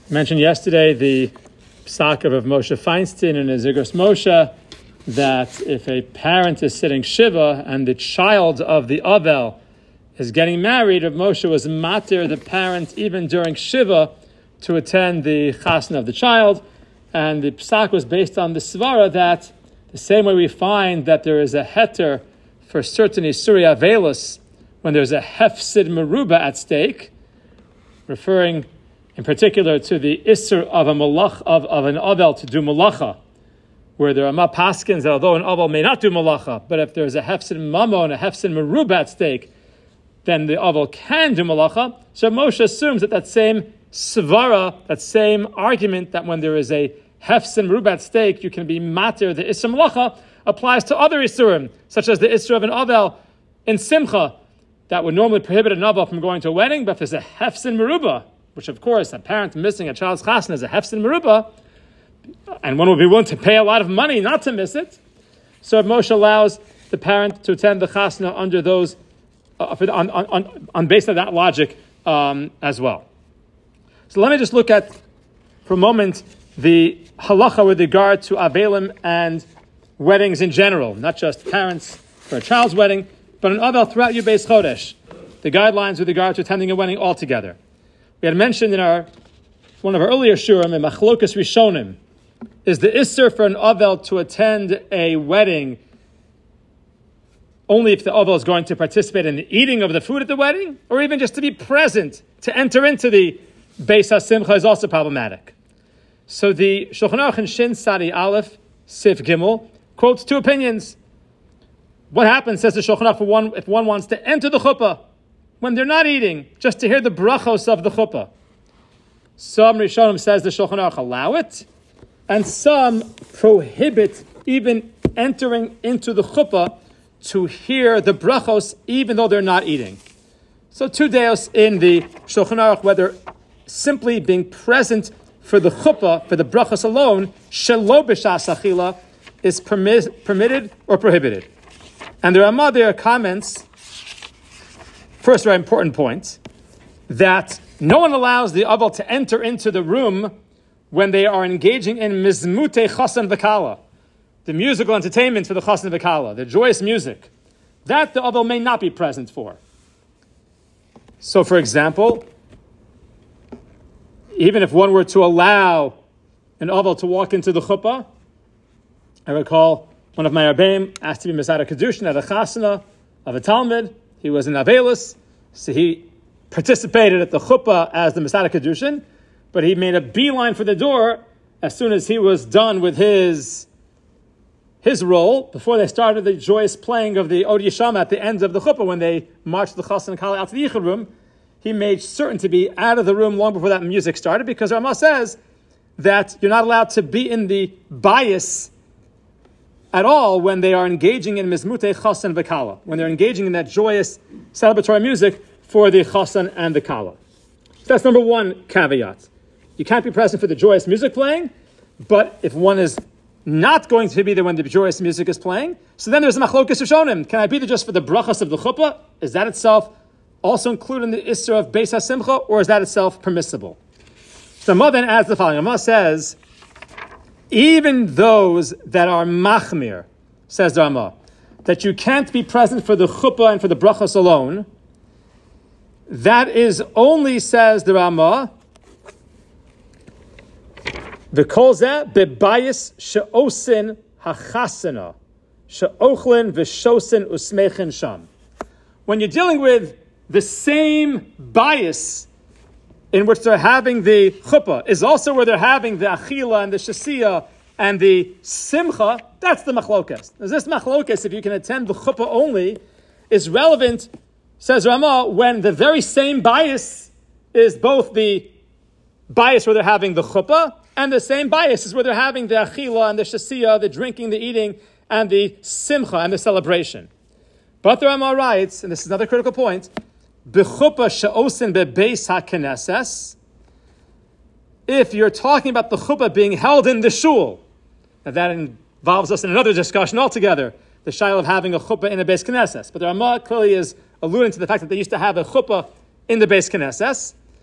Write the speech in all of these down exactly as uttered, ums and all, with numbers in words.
I mentioned yesterday the psak of Moshe Feinstein and his Igros Moshe that if a parent is sitting Shiva and the child of the Avel is getting married, Rav Moshe was matir the parent even during Shiva to attend the chasna of the child, and the psak was based on the svara that the same way we find that there is a heter for certain Isuri Avelis when there's a hefsid meruba at stake, referring in particular to the Isser of a malach of, of an Avel to do malacha, where there are ma paskins that although an Avel may not do malacha, but if there's a hefsid mamo and a hefsid meruba at stake, then the Avel can do malacha. So Moshe assumes that that same svara, that same argument that when there is a hefsid meruba at stake, you can be matir the Isser malacha, applies to other Isurim, such as the Isser of an Avel in Simcha, that would normally prohibit an Avel from going to a wedding, but if there's a hefsid meruba, which of course a parent missing a child's chasna is a hefsid meruba, and one would be willing to pay a lot of money not to miss it. So if Moshe allows the parent to attend the chasna under those, uh, on, on, on, on based on that logic um, as well. So let me just look at, for a moment, the halacha with regard to avelim and weddings in general, not just parents for a child's wedding, but an avel throughout your Beis Chodesh, the guidelines with regard to attending a wedding altogether. We had mentioned in our one of our earlier shurim in Machlokas Rishonim, is the isser for an avel to attend a wedding only if the avel is going to participate in the eating of the food at the wedding, or even just to be present, to enter into the Beis HaSimcha is also problematic. So the Shulchan Aruch in Shin Sadi Aleph, Sif Gimel, quotes two opinions. What happens, says the Shulchan Aruch, for one, if one wants to enter the chuppah when they're not eating, just to hear the brachos of the chuppah? Some Rishonim, says the Shulchan Aruch, allow it, and some prohibit even entering into the chuppah to hear the brachos even though they're not eating. So two deos in the Shulchan Aruch, whether simply being present for the chuppah, for the brachos alone, shelo b'shas achila, is permi- permitted or prohibited. And there are other comments. First, very important point, that no one allows the avel to enter into the room when they are engaging in mizmute chasan v'kala, the musical entertainment for the chasan v'kala, the joyous music. That the avel may not be present for. So, for example, even if one were to allow an avel to walk into the chuppah, I recall one of my Rabbeim asked to be Masada Kedushin at a chasana of a Talmud. He was in Avelis, so he participated at the chuppah as the Masada Kedushin, but he made a beeline for the door as soon as he was done with his his role, before they started the joyous playing of the Od Yishama at the end of the chuppah, when they marched the Chassan and Kala out to the Yichud room. He made certain to be out of the room long before that music started, because Ramah says that you're not allowed to be in the bias at all when they are engaging in mizmute chasan v'kala, when they're engaging in that joyous celebratory music for the chasan and the kala. So that's number one caveat. You can't be present for the joyous music playing, but if one is not going to be there when the joyous music is playing, so then there's a machlokas rishonim. Can I be there just for the brachas of the chuppah? Is that itself also included in the isser of Beis HaSimcha, or is that itself permissible? So Ramah then adds the following. Ramah says, even those that are machmir, says the Ramah, that you can't be present for the chuppah and for the brachas alone, that is only, says the Ramah, v'kol zeh bebayis she'osin hachasana she'ochlin v'shosin usmechin sham. When you're dealing with the same bias in which they're having the chuppah, is also where they're having the achila and the shasiya and the simcha, that's the machlokas. This machlokas, if you can attend the chuppah only, is relevant, says Ramah, when the very same bias is both the bias where they're having the chuppah, and the same bias is where they're having the achila and the shasiya, the drinking, the eating, and the simcha and the celebration. But the Ramah writes, and this is another critical point, B'chuppah she'osin bebeis ha'knesses, if you're talking about the chuppah being held in the shul, now that involves us in another discussion altogether, the shayla of having a chuppah in a beis knesses. But the Ramah clearly is alluding to the fact that they used to have a chuppah in the beis knesses,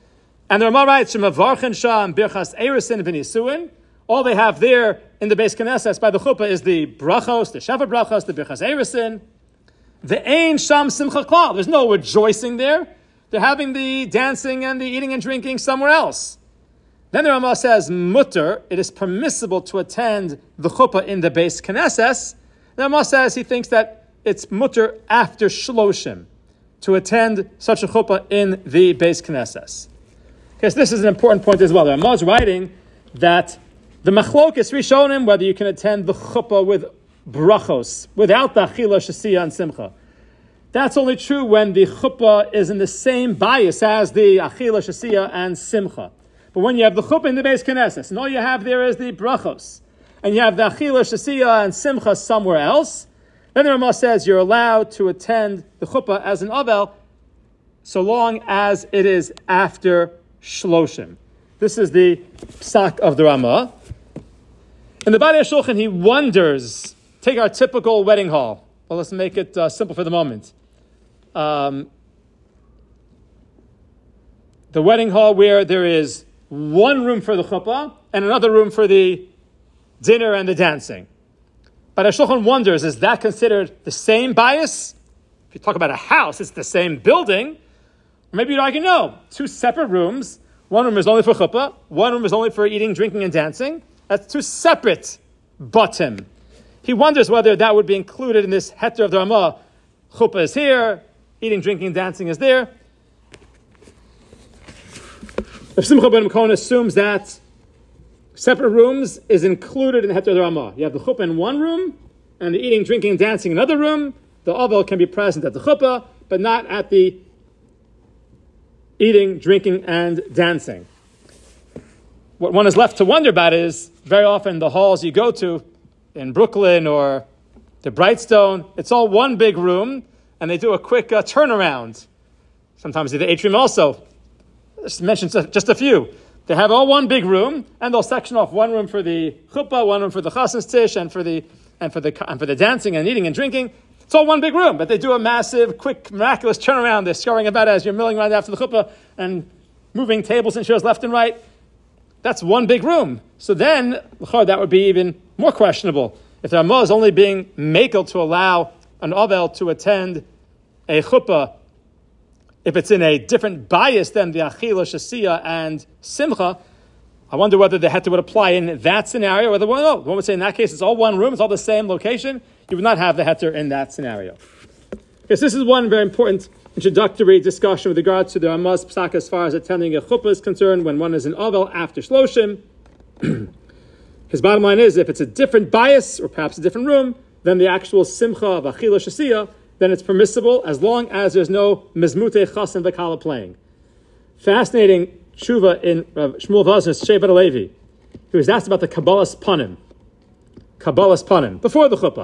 And the Rama writes, Shemavarchen Sham Birchas Erusin V'Nisuin. All they have there in the Beis Knesset by the chuppah is the brachos, the Sheva brachos, the Birchas Erusin. The Ein Sham Simcha Klal. There's no rejoicing there. They're having the dancing and the eating and drinking somewhere else. Then the Rama says, mutter, it is permissible to attend the chuppah in the Beis Knesset. The Rama says he thinks that it's mutter after shloshim to attend such a chuppah in the Beis Knesset. Because this is an important point as well. The Rama is writing that the machlokes rishonim, whether you can attend the chuppah with brachos, without the achila, shasiya, and simcha. That's only true when the chuppah is in the same bias as the achila, shasiya, and simcha. But when you have the chuppah in the Beis Knesset, and all you have there is the brachos, and you have the achila, shasiya, and simcha somewhere else, then the Rama says you're allowed to attend the chuppah as an avel, so long as it is after shloshim. This is the psak of the Rama. In the Baalei Shulchan, he wonders, take our typical wedding hall. Well, let's make it uh, simple for the moment. Um, the wedding hall where there is one room for the chuppah and another room for the dinner and the dancing. But Shulchan wonders, is that considered the same bias? If you talk about a house, it's the same building. Or maybe you'd argue, no, two separate rooms. One room is only for chuppah, one room is only for eating, drinking, and dancing. That's two separate batim. He wonders whether that would be included in this heter of the Rama. Chuppah is here, eating, drinking, dancing is there. If Simcha ben Mekon assumes that separate rooms is included in the heter of the Rama, you have the chuppah in one room and the eating, drinking, and dancing in another room. The avel can be present at the chuppah, but not at the eating, drinking, and dancing. What one is left to wonder about is, very often the halls you go to in Brooklyn or the Brightstone, it's all one big room, and they do a quick uh, turnaround. Sometimes the atrium also. Just mention just a few. They have all one big room, and they'll section off one room for the chuppah, one room for the chasnas tish, and for the and for the and for the dancing and eating and drinking. It's all one big room, but they do a massive, quick, miraculous turnaround. They're scurrying about as you're milling around after the chuppah and moving tables and chairs left and right. That's one big room. So then, that would be even more questionable. If the Rama is only being makel to allow an avel to attend a chuppah, if it's in a different bias than the achila, shasiya, and simcha, I wonder whether the heter would apply in that scenario, or the one, no, one would say in that case it's all one room, it's all the same location. You would not have the heter in that scenario. Because this is one very important introductory discussion with regard to the Rama's psak as far as attending a chuppah is concerned when one is in avel after shloshim. His bottom line is, if it's a different bias, or perhaps a different room, than the actual simcha of achila shasiya, then it's permissible as long as there's no mizmute chasen v'kala playing. Fascinating tshuva in Rav Shmuel Vosner's Shevet HaLevi. He was asked about the Kabbalas Panim. Kabbalas Panim, before the chuppah.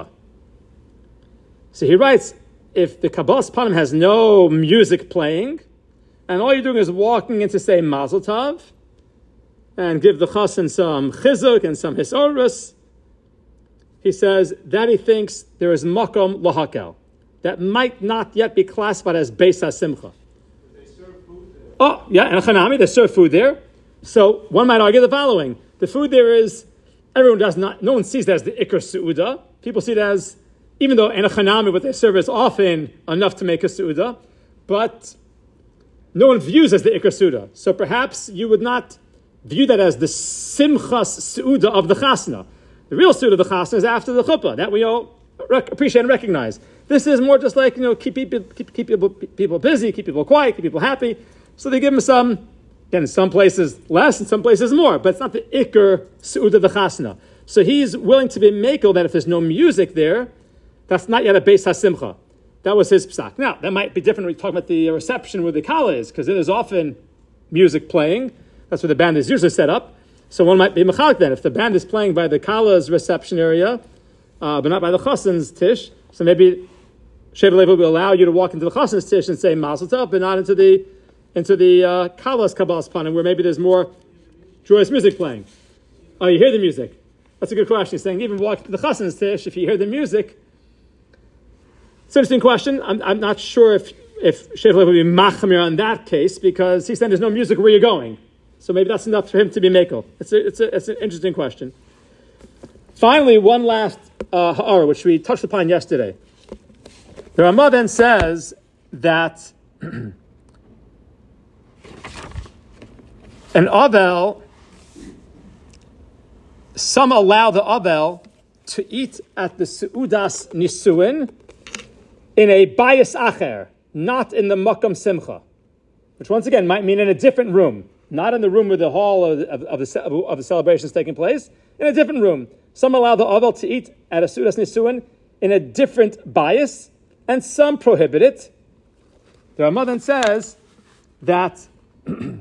So he writes, if the Kabbalas Panim has no music playing, and all you're doing is walking in to say Mazel Tov, and give the chassan some chizuk and some hisorus, he says that he thinks there is makom lahakel. That might not yet be classified as Beis HaSimcha. They serve food there. Oh, yeah, and Chanami, they serve food there. So one might argue the following. The food there is, everyone does not, no one sees that as the Iker Su'uda. People see it as, even though in a Chanami what they serve is often enough to make a Su'uda, but no one views as the Iker Su'uda. So perhaps you would not view that as the Simchas Su'uda of the Chasna. The real Su'uda of the Chasna is after the Chuppah. That we all rec- appreciate and recognize. This is more just like, you know, keep people, keep, keep people, people busy, keep people quiet, keep people happy. So they give them some, again, in some places less, in some places more, but it's not the Iker Su'uda the Chasna. So he's willing to be makel that if there's no music there, that's not yet a Beis HaSimcha. That was his psak. Now, that might be different when we talk about the reception where the kala is, because there's often music playing. That's where the band is usually set up. So one might be mechalik then. If the band is playing by the kala's reception area, uh, but not by the chassan's tish, so maybe Shevet HaLevi will allow you to walk into the chassan's tish and say Mazel Tov, but not into the into the uh, kala's Kabbalas Panim, where maybe there's more joyous music playing. Oh, you hear the music. That's a good question. He's saying even walk to the chassan's tish, if you hear the music. It's an interesting question. I'm, I'm not sure if if Shevet HaLevi would be machmir on that case, because he's saying there's no music where you're going. So maybe that's enough for him to be mekel. It's a, it's a, it's an interesting question. Finally, one last uh, ha'ara, which we touched upon yesterday. The Ramah then says that an avel, some allow the avel to eat at the seudas nisuin in a bayis acher, not in the makam simcha, which once again might mean in a different room, not in the room where the hall of the, of, of the, of the celebration is taking place, in a different room. Some allow the avel to eat at a seudas nisuin in a different bayis, and some prohibit it. The Ramah then says that b'chein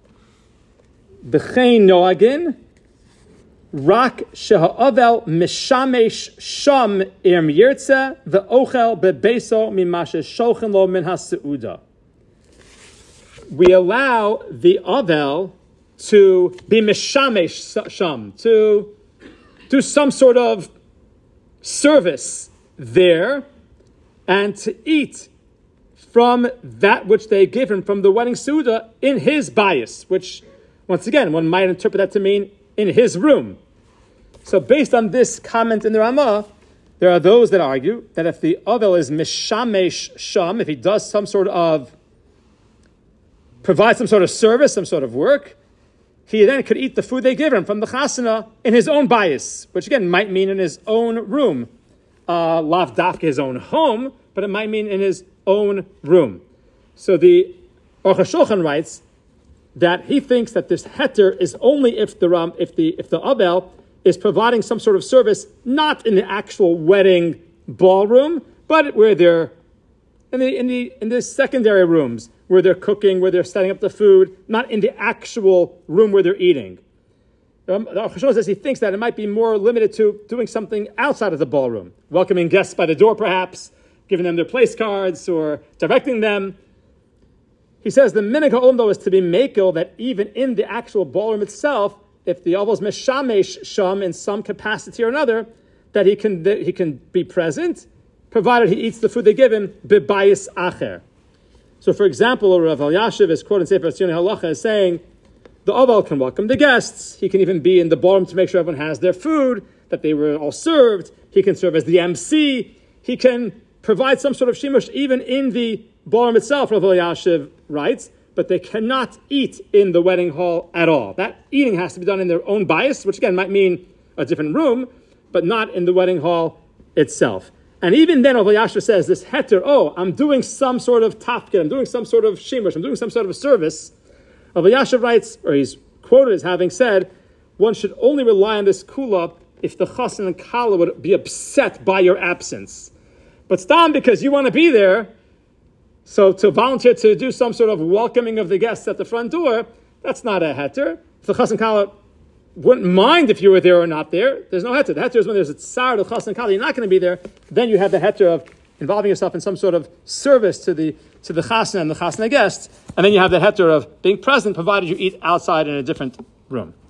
noagin rak sheha'avel mishamesh sham irm yirtze ve'ochel bebeso mimashe shochin lo min ha'seuda. We allow the avel to be mishamesh sham, to do some sort of service there, and to eat from that which they give him from the wedding Suda in his bias, which, once again, one might interpret that to mean in his room. So based on this comment in the Ramah, there are those that argue that if the Avel is mishamesh sham, if he does some sort of, provides some sort of service, some sort of work, he then could eat the food they give him from the chasana in his own bias, which again might mean in his own room. Uh, lav dafka his own home, but it might mean in his own room. So the Aruch HaShulchan writes that he thinks that this heter is only if the ram, if the if the avel is providing some sort of service, not in the actual wedding ballroom, but where they're in the in the in the secondary rooms where they're cooking, where they're setting up the food, not in the actual room where they're eating. Um, the Aruch HaShulchan says he thinks that it might be more limited to doing something outside of the ballroom, welcoming guests by the door perhaps, giving them their place cards or directing them. He says the minhag ha'olam though is to be mekel that even in the actual ballroom itself, if the avel is meshamesh sham in some capacity or another, that he can that he can be present, provided he eats the food they give him bebayis acher. So, for example, Rav Elyashiv is quoted in Sefer Tzionei Halacha as saying, the avel can welcome the guests. He can even be in the ballroom to make sure everyone has their food, that they were all served. He can serve as the M C. He can provide some sort of shimush even in the ballroom itself, Rav Elyashiv writes, but they cannot eat in the wedding hall at all. That eating has to be done in their own bias, which again might mean a different room, but not in the wedding hall itself. And even then, Rav Elyashiv says this heter, oh, I'm doing some sort of tafkid, I'm doing some sort of shimush, I'm doing some sort of a service. Rav Elyashiv writes, or he's quoted as having said, one should only rely on this kula if the chassan and kala would be upset by your absence. But stam, because you want to be there, so to volunteer to do some sort of welcoming of the guests at the front door, that's not a heter. If the chassan and kala wouldn't mind if you were there or not there, there's no heter. The heter is when there's a tsar of chassan and kala, you're not going to be there, then you have the heter of involving yourself in some sort of service to the to the chasna and the chasna guests, and then you have the heter of being present, provided you eat outside in a different room.